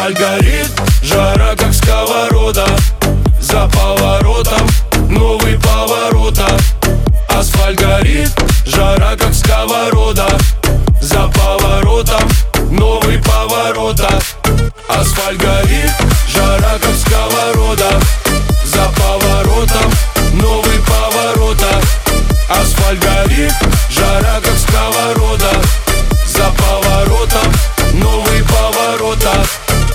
Асфальт горит, жара как сковорода. За поворотом новый поворота. Асфальт горит, жара как сковорода. За поворотом новый поворота. Асфальт горит, жара как сковорода. За поворотом новый поворота. Асфальт горит, жара как сковорода. За поворотом новый поворота.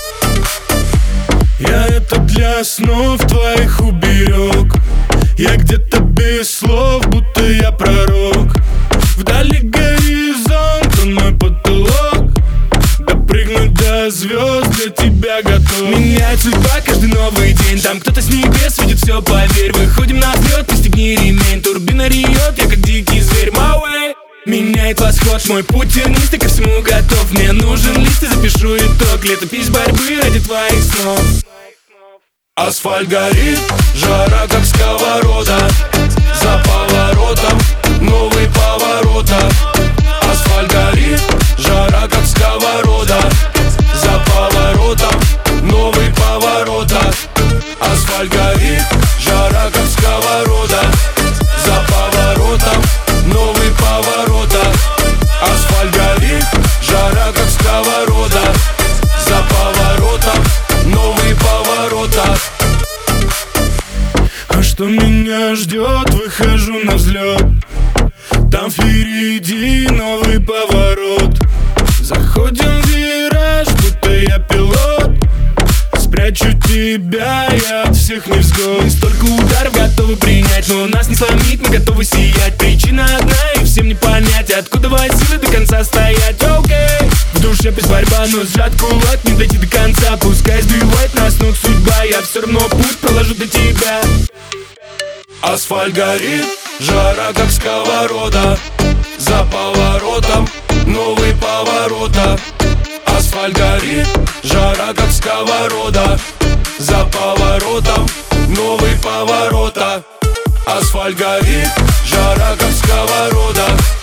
Я это для снов твоих уберег. Я где-то без слов, будто я пророк. Вдали горизонт, он мой потолок. Допрыгнуть до звезд для тебя готов. Меняет судьба каждый новый день. Там кто-то с небес видит все, поверь. Выходим на взлет, пристегни ремень. Турбина реет, я как дикий зверь. My way. Меняет восход, мой путь тернистый, ко всему готов. Мне нужен лист и запишу итог. Летопись борьбы ради твоих снов. Асфальт горит, жара как сковорода. За поворотом новый поворота. Асфальт горит, жара как сковорода. За поворотом новый поворота. Асфальт горит, жара как сковорода. За поворотом новый поворота. Асфальт горит, жара как сковорода. За поворотом новый поворота. А что меня ждет? Выхожу на взлет. Там впереди новый поворот. Заходим в вираж, будто я пилот. Спрячу тебя, я от всех невзгод. Столько ударов готовы принять, но нас не сломить, мы готовы сиять. Причина одна и всем не понять, откуда силы до конца стоять. Окей. В душе пусть борьба, но сжат кулак, не дойти до конца. Пускай сбивает нас ног судьба, я все равно путь проложу до тебя. Асфальт горит, жара как сковорода. За поворотом новый поворота. Асфальт горит, жара как сковорода. За поворотом новый поворота. Асфальт горит, жара как сковорода.